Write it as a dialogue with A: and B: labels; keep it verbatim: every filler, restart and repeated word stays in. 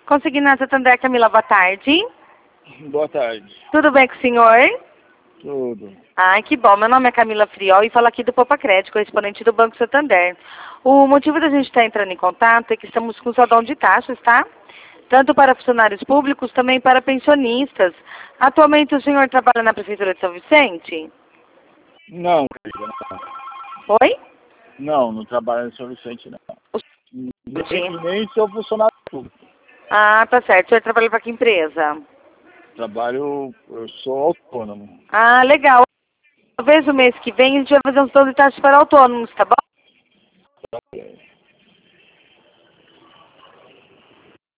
A: Consignado Santander, Camila, boa tarde.
B: Boa tarde.
A: Tudo bem com o senhor?
B: Tudo.
A: Ai, que bom. Meu nome é Camila Friol e falo aqui do Poupa Crédito, correspondente do Banco Santander. O motivo da gente estar entrando em contato é que estamos com saldão de taxas, tá? Tanto para funcionários públicos, também para pensionistas. Atualmente o senhor trabalha na Prefeitura de São Vicente?
B: Não, querida, não.
A: Oi?
B: Não, não trabalho em São Vicente, não. Nem, nem sou funcionário público.
A: Ah, tá certo. O senhor trabalha para que empresa?
B: Trabalho, eu sou autônomo.
A: Ah, legal. Talvez o mês que vem a gente vai fazer um saldo de taxas para autônomos, tá bom?
B: Tá bem.